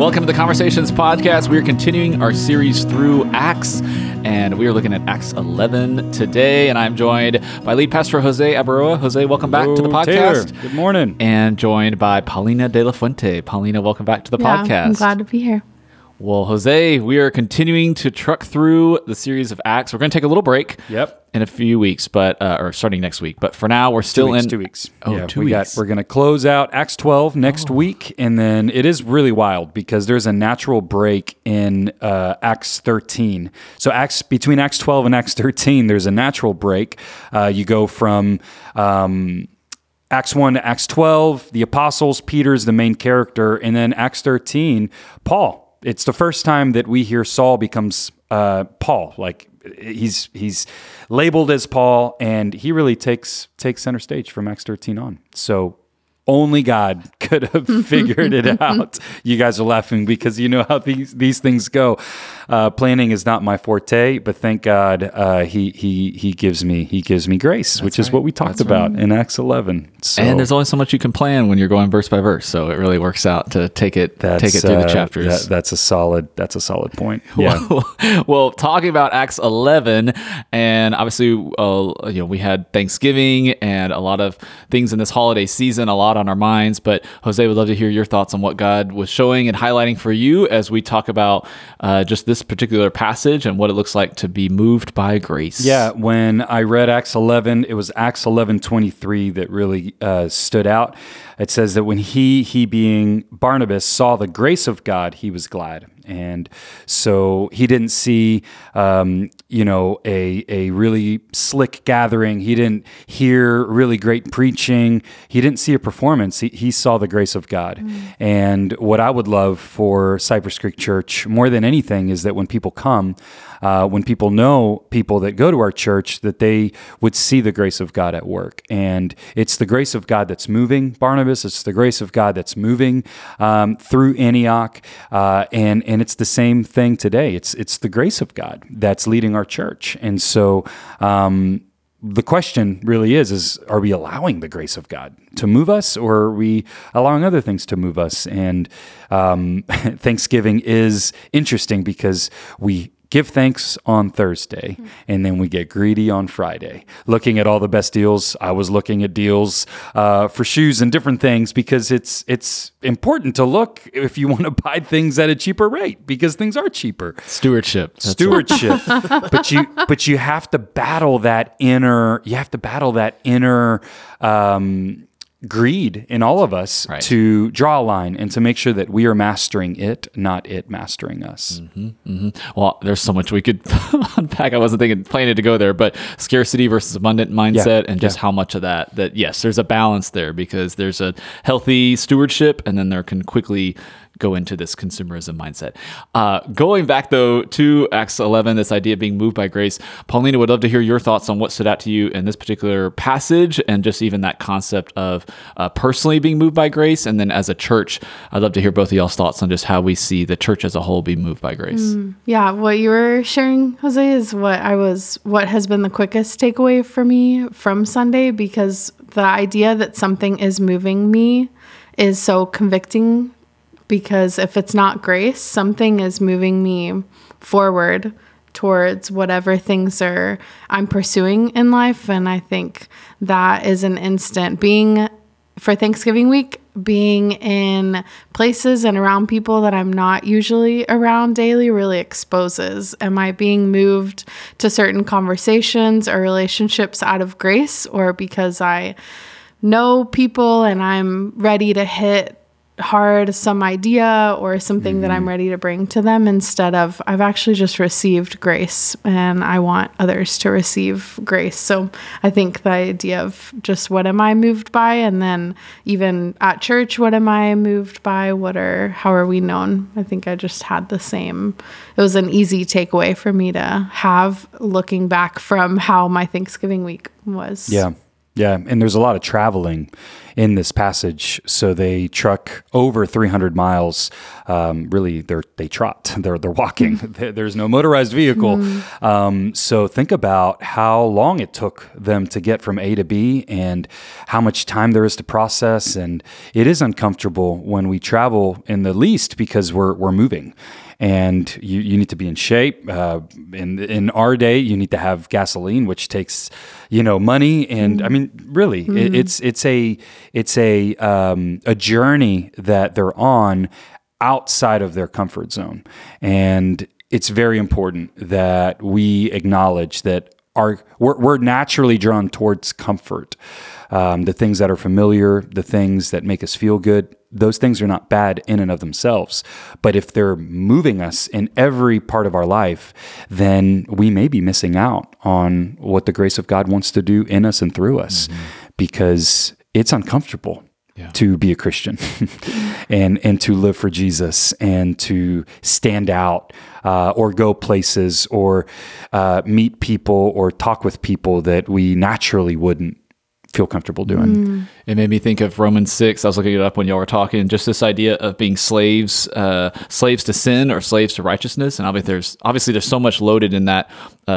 Welcome to the Conversations Podcast. We are continuing our series through Acts, and we are looking at Acts 11 today. And I'm joined by lead pastor Jose Abaroa. Jose, welcome back to the podcast. Taylor. Good morning. And joined by Paulina De La Fuente. Paulina, welcome back to the podcast. I'm glad to be here. Well, Jose, we are continuing to truck through the series of Acts. We're going to take a little break in a few weeks, but or starting next week. But for now, we're still 2 weeks. Oh, yeah, 2 weeks. We're going to close out Acts 12 next week, and then it is really wild because there's a natural break in Acts 13. So between Acts 12 and Acts 13, there's a natural break. You go from Acts 1 to Acts 12, the apostles, Peter's the main character, and then Acts 13, Paul. It's the first time that we hear Saul becomes Paul. Like he's labeled as Paul, and he really takes center stage from Acts 13 on. So only God could have figured it out. You guys are laughing because you know how these things go. Planning is not my forte, but thank God he gives me grace, which is what we talked about in Acts 11. So, and there's only so much you can plan when you're going verse by verse, so it really works out to take it through the chapters. That's a solid point. Yeah. Well, talking about Acts 11, and obviously, we had Thanksgiving and a lot of things in this holiday season, a lot on our minds. But Jose, would love to hear your thoughts on what God was showing and highlighting for you as we talk about just this particular passage and what it looks like to be moved by grace. Yeah, when I read Acts 11, it was Acts 11:23 that really stood out. It says that when he being Barnabas saw the grace of God, he was glad. And so he didn't see, a really slick gathering. He didn't hear really great preaching. He didn't see a performance. He saw the grace of God. And what I would love for Cypress Creek Church more than anything is that when people come, when people know people that go to our church, that they would see the grace of God at work. And it's the grace of God that's moving Barnabas. It's the grace of God that's moving through Antioch. And it's the same thing today. It's the grace of God that's leading our church. And so the question really is are we allowing the grace of God to move us, or are we allowing other things to move us? And Thanksgiving is interesting because we give thanks on Thursday, and then we get greedy on Friday, looking at all the best deals. I was looking at deals for shoes and different things because it's important to look if you want to buy things at a cheaper rate because things are cheaper. Stewardship. But you have to battle that inner. Greed in all of us to draw a line and to make sure that we are mastering it, not it mastering us. Well, there's so much we could unpack. I wasn't planning to go there, but scarcity versus abundant mindset and just how much of that yes, there's a balance there because there's a healthy stewardship and then there can quickly go into this consumerism mindset. Going back, though, to Acts 11, this idea of being moved by grace, Paulina, would love to hear your thoughts on what stood out to you in this particular passage and just even that concept of personally being moved by grace. And then as a church, I'd love to hear both of y'all's thoughts on just how we see the church as a whole be moved by grace. Yeah, what you were sharing, Jose, is what has been the quickest takeaway for me from Sunday, because the idea that something is moving me is so convicting. Because if it's not grace, something is moving me forward towards whatever things I'm pursuing in life. And I think that is an instant. For Thanksgiving week, being in places and around people that I'm not usually around daily really exposes. Am I being moved to certain conversations or relationships out of grace, or because I know people and I'm ready to hit hard some idea or something that I'm ready to bring to them, instead of I've actually just received grace and I want others to receive grace. So I think the idea of just what am I moved by, and then even at church, what am I moved by? How are we known? I think I just had the same. It was an easy takeaway for me to have looking back from how my Thanksgiving week was. Yeah. Yeah, and there's a lot of traveling in this passage. So they truck over 300 miles. Really, they trot. They're walking. There's no motorized vehicle. So think about how long it took them to get from A to B and how much time there is to process. And it is uncomfortable when we travel in the least because we're moving. And you need to be in shape. In our day, you need to have gasoline, which takes, money. And I mean, really, it's a journey that they're on outside of their comfort zone. And it's very important that we acknowledge that we're naturally drawn towards comfort. The things that are familiar, the things that make us feel good, those things are not bad in and of themselves. But if they're moving us in every part of our life, then we may be missing out on what the grace of God wants to do in us and through us, because it's uncomfortable to be a Christian and to live for Jesus and to stand out or go places or meet people or talk with people that we naturally wouldn't feel comfortable doing. It made me think of Romans 6. I was looking it up when y'all were talking, just this idea of being slaves to sin or slaves to righteousness. And obviously there's so much loaded in that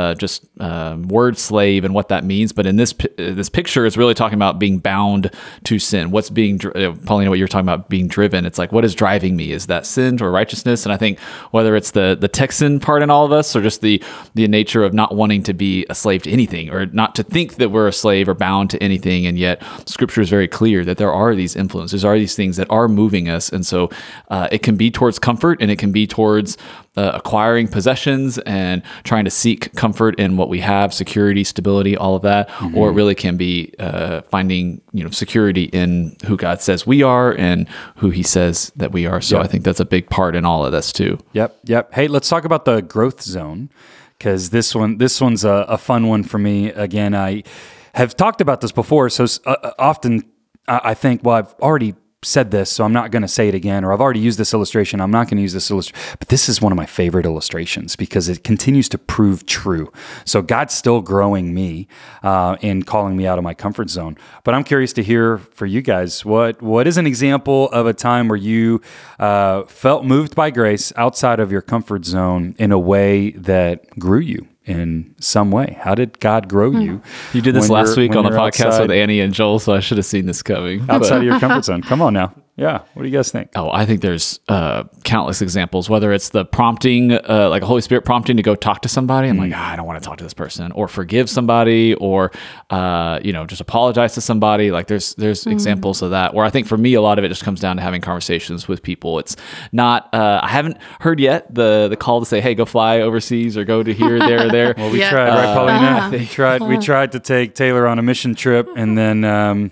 word slave and what that means. But in this picture, it's really talking about being bound to sin. What's being, Paulina, what you're talking about being driven. It's like, what is driving me? Is that sin or righteousness? And I think whether it's the Texan part in all of us or just the nature of not wanting to be a slave to anything or not to think that we're a slave or bound to anything. And yet Scripture is very clear that there are these influences, there are these things that are moving us. And so it can be towards comfort and it can be towards acquiring possessions and trying to seek comfort in what we have, security, stability, all of that. Or it really can be finding security in who God says we are and who he says that we are. So I think that's a big part in all of this too. Yep. Hey, let's talk about the growth zone, because this one's a fun one for me. Again, I have talked about this before, so often I think, well, I've already said this, so I'm not going to say it again, or I've already used this illustration, I'm not going to use this illustration. But this is one of my favorite illustrations because it continues to prove true. So God's still growing me and calling me out of my comfort zone. But I'm curious to hear for you guys, what is an example of a time where you felt moved by grace outside of your comfort zone in a way that grew you? In some way, how did God grow you? You did this last week on the podcast with Annie and Joel, so I should have seen this coming. Outside of your comfort zone. Come on now. Yeah. What do you guys think? Oh, I think there's countless examples, whether it's the prompting, like a Holy Spirit prompting to go talk to somebody. I'm like, I don't want to talk to this person, or forgive somebody, or, just apologize to somebody. Like there's examples of that, where I think for me, a lot of it just comes down to having conversations with people. It's not, I haven't heard yet the call to say, hey, go fly overseas or go to here, there, or there. Well, we tried, right, Paulina? We tried to take Taylor on a mission trip, and then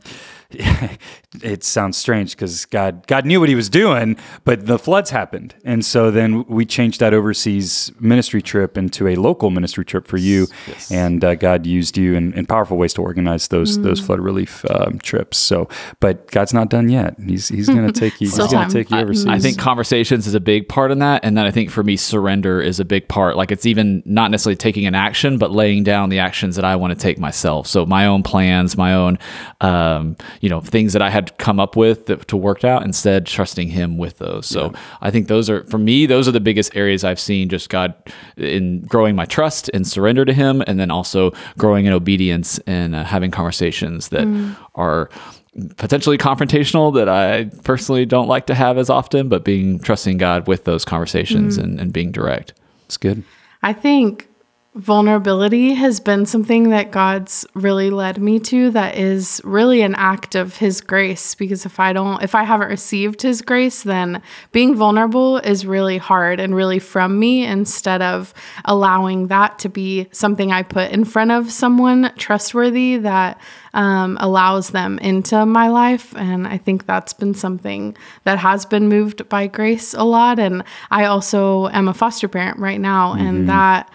it sounds strange because God knew what he was doing, but the floods happened. And so then we changed that overseas ministry trip into a local ministry trip for you. Yes. And God used you in powerful ways to organize those flood relief trips. So, but God's not done yet. He's going to take you. He's going to take you overseas. I think conversations is a big part in that. And then I think for me, surrender is a big part. Like it's even not necessarily taking an action, but laying down the actions that I want to take myself. So my own plans, my own, things that I had come up with to work out, instead trusting him with those. So I think those are the biggest areas I've seen just God in growing my trust and surrender to him, and then also growing in obedience and having conversations that are potentially confrontational that I personally don't like to have as often, but trusting God with those conversations and being direct. It's good. I think vulnerability has been something that God's really led me to, that is really an act of his grace, because if I haven't received his grace, then being vulnerable is really hard and really from me, instead of allowing that to be something I put in front of someone trustworthy that allows them into my life. And I think that's been something that has been moved by grace a lot. And I also am a foster parent right now, and that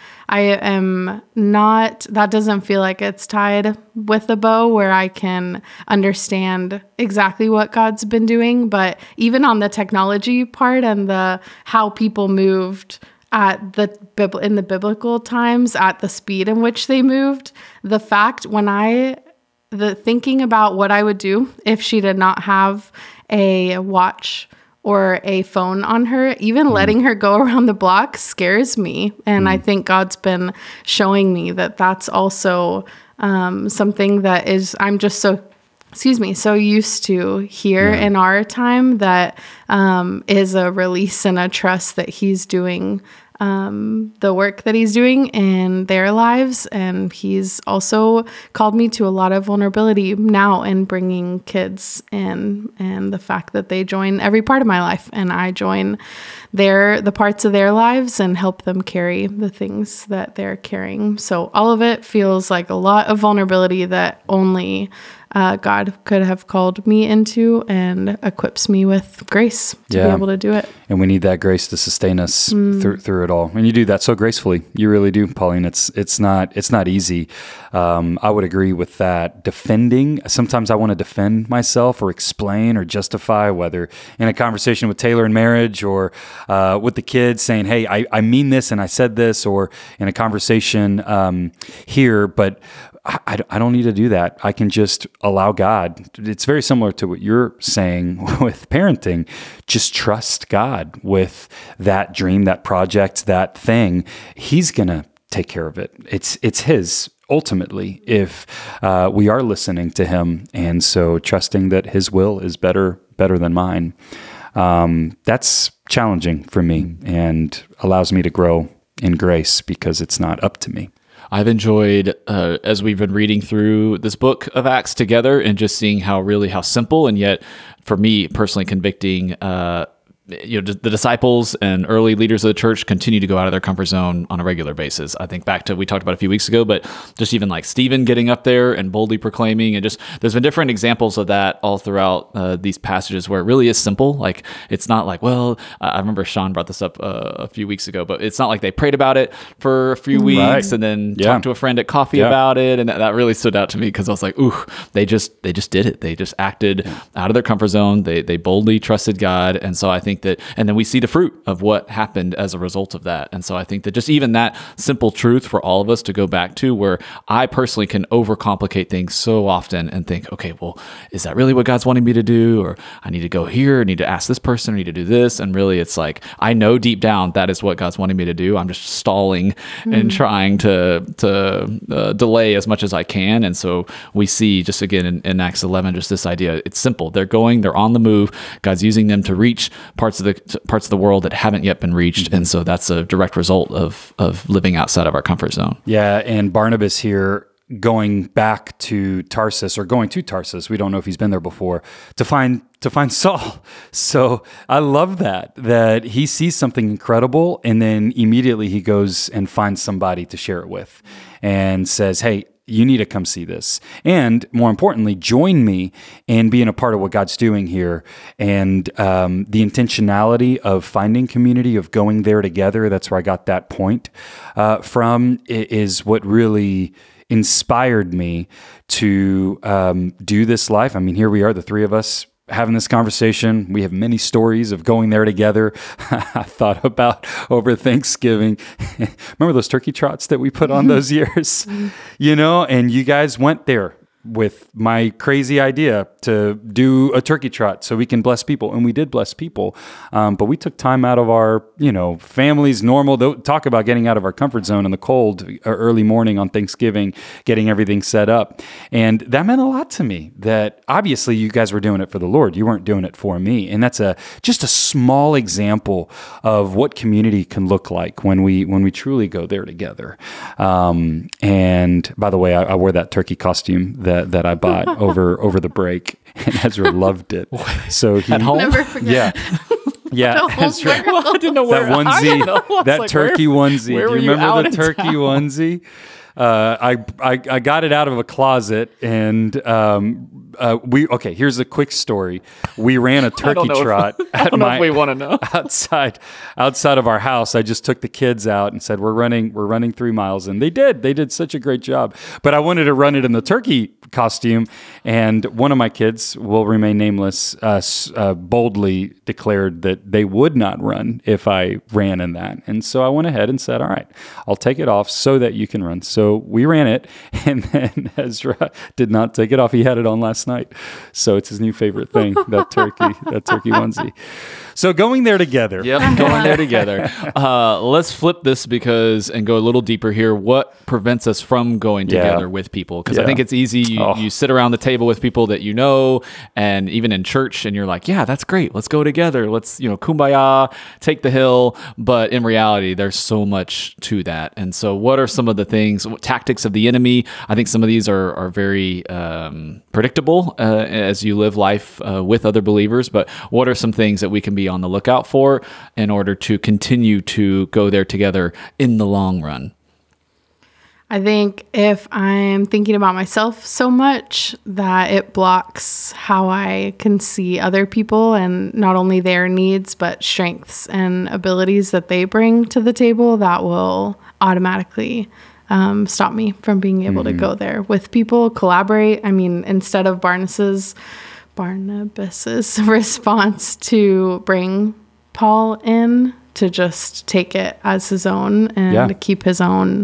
doesn't feel like it's tied with a bow, where I can understand exactly what God's been doing. But even on the technology part and how people moved in the biblical times, at the speed in which they moved, the fact when I the thinking about what I would do if she did not have a watch or a phone on her, even letting her go around the block scares me. And I think God's been showing me that that's also something that I'm just so used to here in our time, that is a release and a trust that he's doing the work that he's doing in their lives. And he's also called me to a lot of vulnerability now in bringing kids in, and the fact that they join every part of my life, and I join the parts of their lives and help them carry the things that they're carrying. So all of it feels like a lot of vulnerability that only God could have called me into, and equips me with grace to be able to do it. And we need that grace to sustain us through it all. And you do that so gracefully. You really do, Pauline. It's not easy. I would agree with that. Defending. Sometimes I want to defend myself or explain or justify, whether in a conversation with Taylor in marriage or with the kids, saying, "Hey, I mean this and I said this," or in a conversation here, but I don't need to do that. I can just allow God. It's very similar to what you're saying with parenting. Just trust God with that dream, that project, that thing. He's going to take care of it. It's his ultimately, if we are listening to him. And so trusting that his will is better than mine. That's challenging for me and allows me to grow in grace because it's not up to me. I've enjoyed, as we've been reading through this book of Acts together, and just seeing how simple and yet, for me personally, convicting the disciples and early leaders of the church continue to go out of their comfort zone on a regular basis. I think back to, we talked about a few weeks ago, but just even like Stephen getting up there and boldly proclaiming, and just, there's been different examples of that all throughout these passages where it really is simple. Like, it's not like, well, I remember Sean brought this up a few weeks ago, but it's not like they prayed about it for a few weeks and then talked to a friend at coffee about it. And that really stood out to me, because I was like, ooh, they just did it. They just acted out of their comfort zone. They boldly trusted God. And so I think that, and then we see the fruit of what happened as a result of that. And so I think that just even that simple truth for all of us to go back to, where I personally can overcomplicate things so often and think, okay, well, is that really what God's wanting me to do? Or I need to go here, I need to ask this person, I need to do this. And really it's like, I know deep down that is what God's wanting me to do. I'm just stalling and trying to delay as much as I can. And so we see just again in Acts 11, just this idea, it's simple. They're on the move. God's using them to reach parts of the world that haven't yet been reached. And so that's a direct result of living outside of our comfort zone. Yeah. And Barnabas here going back to Tarsus, or going to Tarsus, we don't know if he's been there before, to find Saul. So I love that he sees something incredible, and then immediately he goes and finds somebody to share it with and says, hey, you need to come see this. And more importantly, join me in being a part of what God's doing here. And the intentionality of finding community, of going there together, that's where I got that point from, is what really inspired me to do this life. I mean, here we are, the three of us, having this conversation. We have many stories of going there together. I thought about over Thanksgiving. Remember those turkey trots that we put on those years? And you guys went there with my crazy idea to do a turkey trot so we can bless people. And we did bless people. But we took time out of our, family's normal, talk about getting out of our comfort zone in the cold early morning on Thanksgiving, getting everything set up. And that meant a lot to me, that obviously you guys were doing it for the Lord. You weren't doing it for me. And that's just a small example of what community can look like when we truly go there together. And by the way, I wore that turkey costume that I bought over the break, and Ezra loved it. So he at home, never forget. Yeah, that's right. Well, I didn't know where that onesie, that turkey onesie. Where Do were you remember the turkey town? Onesie? I got it out of a closet, and here's a quick story. We ran a turkey trot I don't know if we want to know. outside of our house. I just took the kids out and said, we're running 3 miles, and they did such a great job. But I wanted to run it in the turkey costume, and one of my kids, will remain nameless, boldly declared that they would not run if I ran in that. And so I went ahead and said, all right, I'll take it off so that you can run, so So we ran it, and then Ezra did not take it off. He had it on last night. So it's his new favorite thing, that turkey onesie. So going there together. Yep, going there together. Let's flip this and go a little deeper here. What prevents us from going together with people? Because I think it's easy. You sit around the table with people that you know, and even in church, and you're like, yeah, that's great. Let's go together. Let's, kumbaya, take the hill. But in reality, there's so much to that. And so what are some of the things, tactics of the enemy? I think some of these are very predictable as you live life with other believers. But what are some things that we can be on the lookout for in order to continue to go there together in the long run? I think if I'm thinking about myself so much that it blocks how I can see other people and not only their needs, but strengths and abilities that they bring to the table, that will automatically stop me from being able to go there with people, collaborate. I mean, instead of Barnabas's response to bring Paul in, to just take it as his own and to keep his own,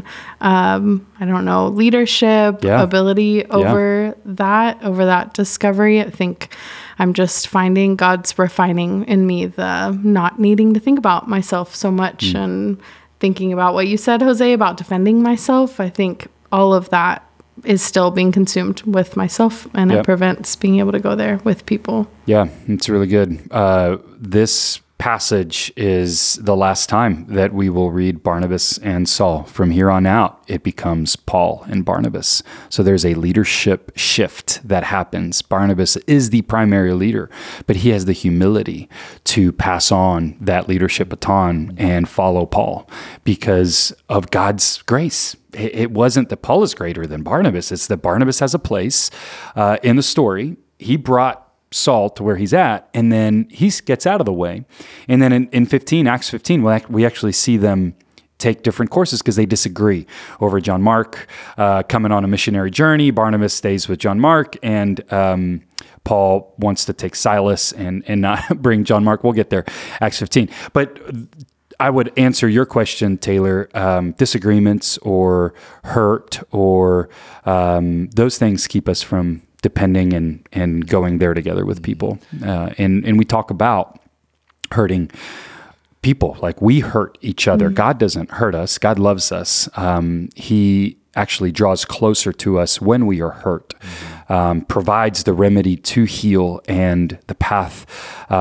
leadership, ability over that discovery. I think I'm just finding God's refining in me the not needing to think about myself so much and thinking about what you said, Jose, about defending myself. I think all of that is still being consumed with myself, and it prevents being able to go there with people. Yeah, it's really good. This passage is the last time that we will read Barnabas and Saul. From here on out, it becomes Paul and Barnabas. So there's a leadership shift that happens. Barnabas is the primary leader, but he has the humility to pass on that leadership baton and follow Paul because of God's grace. It wasn't that Paul is greater than Barnabas. It's that Barnabas has a place in the story. He brought Saul to where he's at, and then he gets out of the way. And then in Acts 15, we actually see them take different courses because they disagree over John Mark coming on a missionary journey. Barnabas stays with John Mark, and Paul wants to take Silas and not bring John Mark. We'll get there, Acts 15. But I would answer your question, Taylor. Disagreements or hurt or those things keep us from depending and going there together with people. And we talk about hurting people, like we hurt each other. God doesn't hurt us. God loves us. He actually draws closer to us when we are hurt, provides the remedy to heal and the path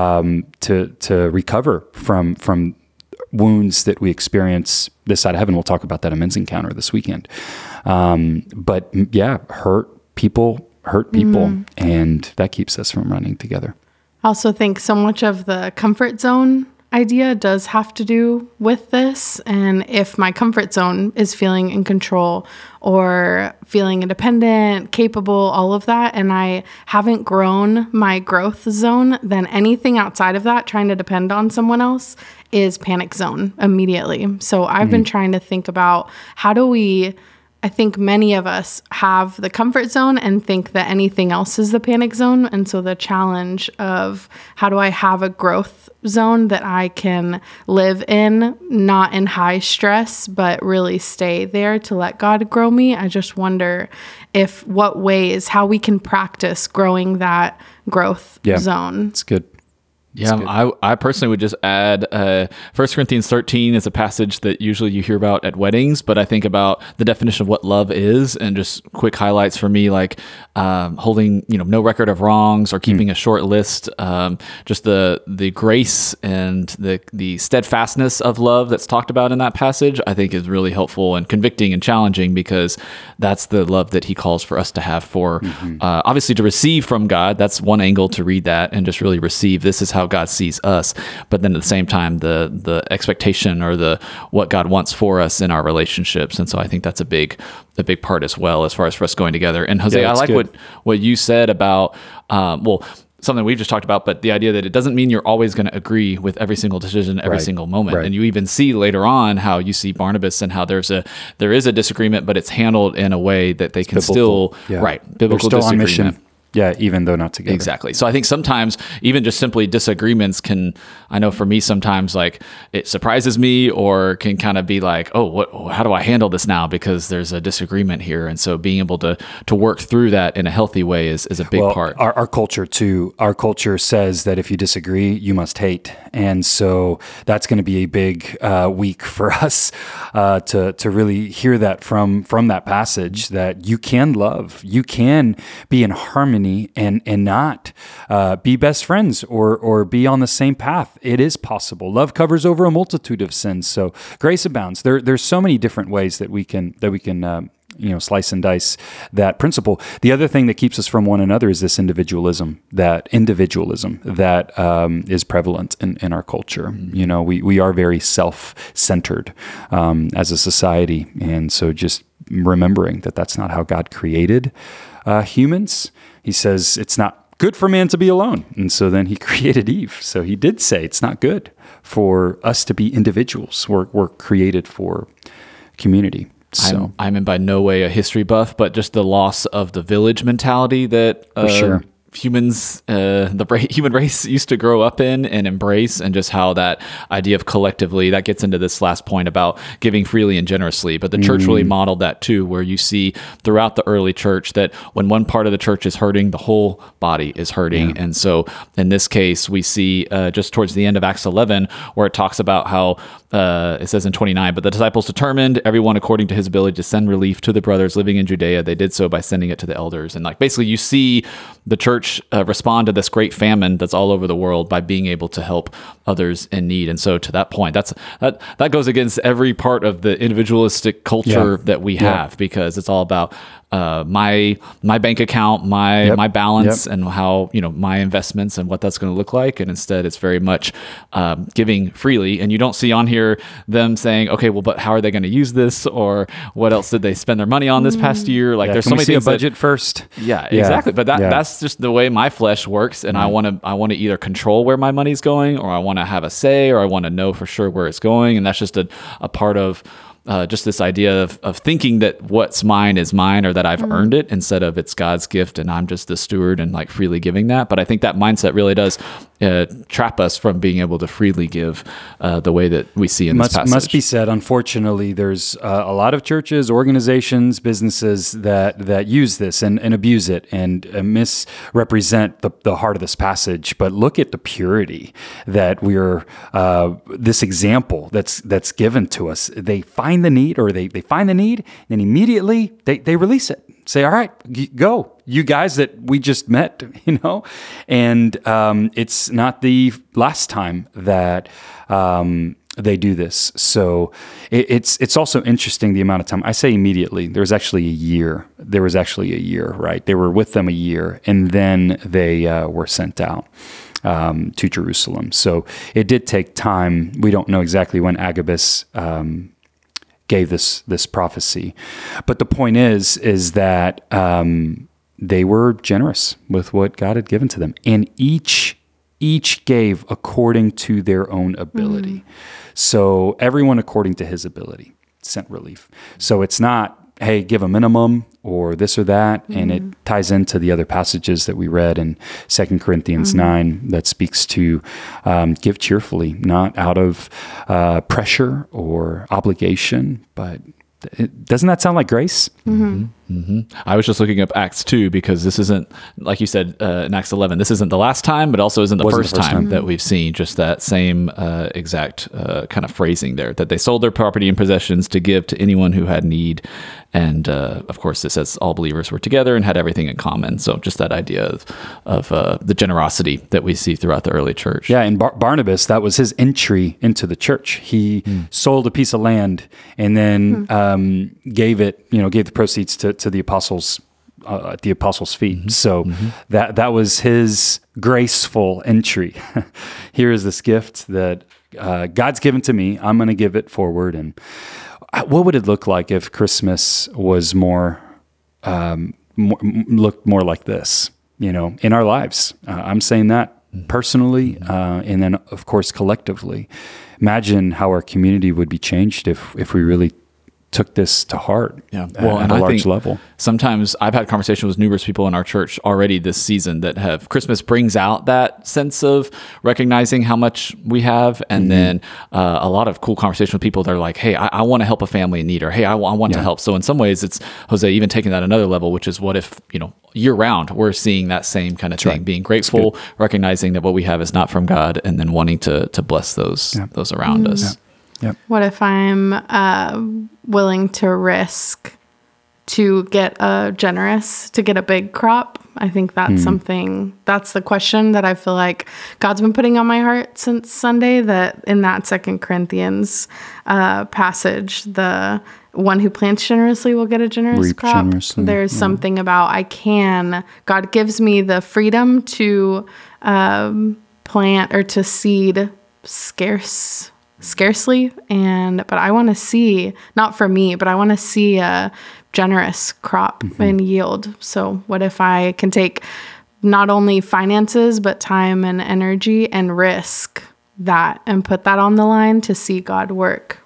to recover from wounds that we experience this side of heaven. We'll talk about that in Men's Encounter this weekend. But yeah, hurt people, and that keeps us from running together. I also think so much of the comfort zone idea does have to do with this. And if my comfort zone is feeling in control or feeling independent, capable, all of that, and I haven't grown my growth zone, then anything outside of that, trying to depend on someone else, is panic zone immediately. So I've been trying to think about I think many of us have the comfort zone and think that anything else is the panic zone. And so the challenge of how do I have a growth zone that I can live in, not in high stress, but really stay there to let God grow me. I just wonder how we can practice growing that growth zone. It's good. Yeah, I personally would just add 1 Corinthians 13 is a passage that usually you hear about at weddings, but I think about the definition of what love is, and just quick highlights for me, like holding no record of wrongs or keeping a short list. Just the grace and the steadfastness of love that's talked about in that passage, I think is really helpful and convicting and challenging, because that's the love that he calls for us to have for, obviously to receive from God. That's one angle to read that and just really receive. This is how God sees us, but then at the same time, the expectation or what God wants for us in our relationships. And so I think that's a big part as well, as far as for us going together. And Jose, I like what you said about, something we've just talked about, but the idea that it doesn't mean you're always going to agree with every single decision, every single moment. Right. And you even see later on how you see Barnabas and how there is a disagreement, but it's handled in a way that they can biblical. Biblical disagreement. Yeah, even though not together. Exactly. So I think sometimes even just simply disagreements can, I know for me sometimes like it surprises me or can kind of be like, oh, how do I handle this now? Because there's a disagreement here. And so being able to work through that in a healthy way is a big part. Our culture too, our culture says that if you disagree, you must hate. And so that's going to be a big week for us to really hear that from that passage, that you can love, you can be in harmony and not be best friends or be on the same path. It is possible. Love covers over a multitude of sins. So grace abounds. There's so many different ways that we can slice and dice that principle. The other thing that keeps us from one another is this individualism that is prevalent in our culture. We are very self-centered as a society. And so just remembering that that's not how God created humans. He says it's not good for man to be alone. And so then he created Eve. So he did say it's not good for us to be individuals. We're created for community. So I'm in by no way a history buff, but just the loss of the village mentality that for sure. Humans, the human race used to grow up in and embrace, and just how that idea of collectively, that gets into this last point about giving freely and generously. But the church really modeled that too, where you see throughout the early church that when one part of the church is hurting, the whole body is hurting. Yeah. And so in this case, we see just towards the end of Acts 11, where it talks about how it says in 29, but the disciples determined, everyone according to his ability, to send relief to the brothers living in Judea. They did so by sending it to the elders. And like basically you see the church respond to this great famine that's all over the world by being able to help others in need. And so to that point, that goes against every part of the individualistic culture that we have, because it's all about my bank account, my balance, and how my investments and what that's going to look like. And instead, it's very much giving freely. And you don't see on here them saying, okay, well, but how are they going to use this, or what else did they spend their money on this past year? Like there's so many things. A budget first. Yeah, exactly. But that's just the way my flesh works, and I want to either control where my money's going, or I want to have a say, or I want to know for sure where it's going. And that's just a part of just this idea of thinking that what's mine is mine, or that I've earned it, instead of it's God's gift and I'm just the steward and like freely giving that. But I think that mindset really does trap us from being able to freely give the way that we see in this passage. Must be said, unfortunately, there's a lot of churches, organizations, businesses that use this and abuse it and misrepresent the heart of this passage. But look at the purity that we're, this example that's given to us. They find the need, or they find the need, and immediately they release it. Say, all right, go, you guys that we just met, and it's not the last time that they do this. So it's also interesting the amount of time. I say immediately. There was actually a year, right? They were with them a year, and then they were sent out to Jerusalem. So it did take time. We don't know exactly when Agabus gave this prophecy, but the point is that they were generous with what God had given to them, and each gave according to their own ability. So everyone according to his ability sent relief. So it's not, hey, give a minimum or this or that. And it ties into the other passages that we read in 2 Corinthians 9 that speaks to give cheerfully, not out of pressure or obligation, but doesn't that sound like grace? I was just looking up Acts 2, because this isn't, like you said, in Acts 11, this isn't the last time, but also isn't the first time that we've seen just that same exact kind of phrasing there, that they sold their property and possessions to give to anyone who had need. And of course, it says all believers were together and had everything in common. So just that idea of the generosity that we see throughout the early church. Yeah, and Barnabas, that was his entry into the church. He sold a piece of land and then gave the proceeds to the apostles at the apostles' feet. So that was his graceful entry. Here is this gift that God's given to me. I'm going to give it forward. And what would it look like if Christmas was looked more like this, in our lives? I'm saying that personally, and then of course collectively. Imagine how our community would be changed if we really took this to heart Yeah. at a large level. Sometimes I've had conversations with numerous people in our church already this season that have Christmas brings out that sense of recognizing how much we have. And then a lot of cool conversation with people that are like, hey, I want to help a family in need, or hey, I want to help. So in some ways it's, Jose, even taking that another level, which is what if, year round, we're seeing that same kind of thing, being grateful, recognizing that what we have is not from God, and then wanting to bless those around us. Yep. What if I'm willing to risk to get a big crop? I think that's that's the question that I feel like God's been putting on my heart since Sunday, that in that 2 Corinthians passage, the one who plants generously will get a generous Reap crop. generously. There's something about God gives me the freedom to plant or to seed scarcely, but I want to see, not for me, but I want to see a generous crop and yield. So what if I can take not only finances, but time and energy and risk that and put that on the line to see God work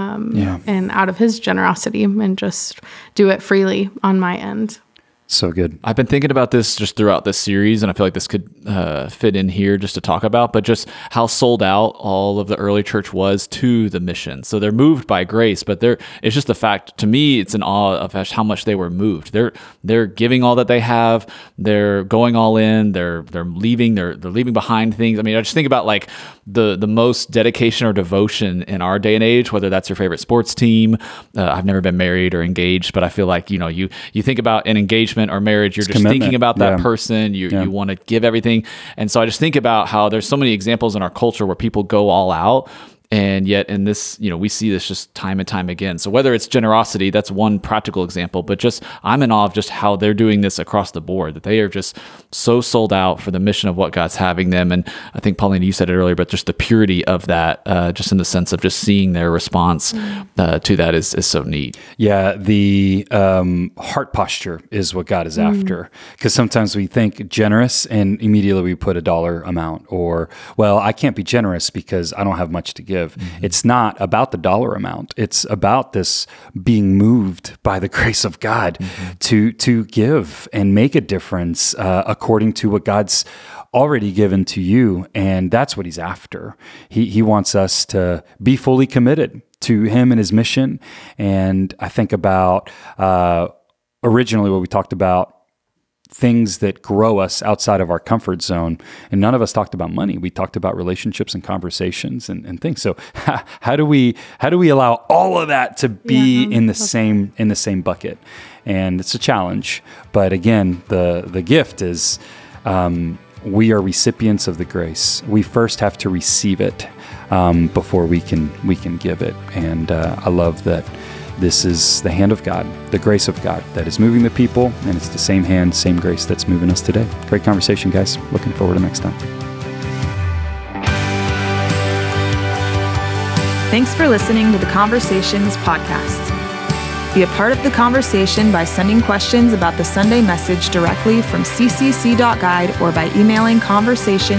and out of his generosity, and just do it freely on my end. So good. I've been thinking about this just throughout this series, and I feel like this could fit in here just to talk about, but just how sold out all of the early church was to the mission. So they're moved by grace, but it's just the fact, to me, it's an awe of how much they were moved. They're giving all that they have. They're going all in. They're leaving. They're leaving behind things. I mean, I just think about like the most dedication or devotion in our day and age, whether that's your favorite sports team. I've never been married or engaged, but I feel like, you think about an engagement or marriage, you're just thinking about that person. You want to give everything. And so I just think about how there's so many examples in our culture where people go all out. And yet in this, we see this just time and time again. So whether it's generosity, that's one practical example, but just I'm in awe of just how they're doing this across the board, that they are just so sold out for the mission of what God's having them. And I think, Paulina, you said it earlier, but just the purity of that, just in the sense of just seeing their response to that is so neat. Yeah, the heart posture is what God is after. Because sometimes we think generous and immediately we put a dollar amount, or, well, I can't be generous because I don't have much to give. It's not about the dollar amount. It's about this being moved by the grace of God to give and make a difference according to what God's already given to you. And that's what he's after. He wants us to be fully committed to him and his mission. And I think about originally what we talked about, things that grow us outside of our comfort zone. And none of us talked about money. We talked about relationships and conversations and things. So how do we allow all of that to be in the same bucket? And it's a challenge. But again, the gift is we are recipients of the grace. We first have to receive it before we can give it. And I love that this is the hand of God, the grace of God that is moving the people, and it's the same hand, same grace that's moving us today. Great conversation, guys. Looking forward to next time. Thanks for listening to the Conversations podcast. Be a part of the conversation by sending questions about the Sunday message directly from ccc.guide or by emailing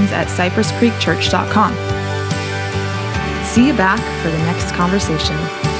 conversations@cypresscreekchurch.com. See you back for the next conversation.